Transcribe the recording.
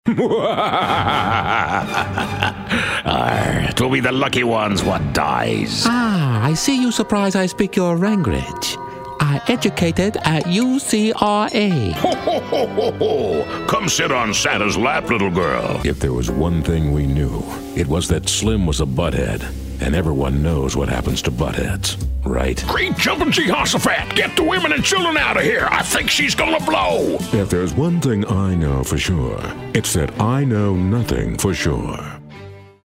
It will be the lucky ones what dies. Ah, I see you surprised I speak your language. I educated at UCRA. Ho, ho, ho, ho, ho. Come sit on Santa's lap, little girl. If there was one thing we knew, it was that Slim was a butthead. And everyone knows what happens to buttheads, right? Great jumping Jehoshaphat! Get the women and children out of here! I think she's gonna blow! If there's one thing I know for sure, it's that I know nothing for sure.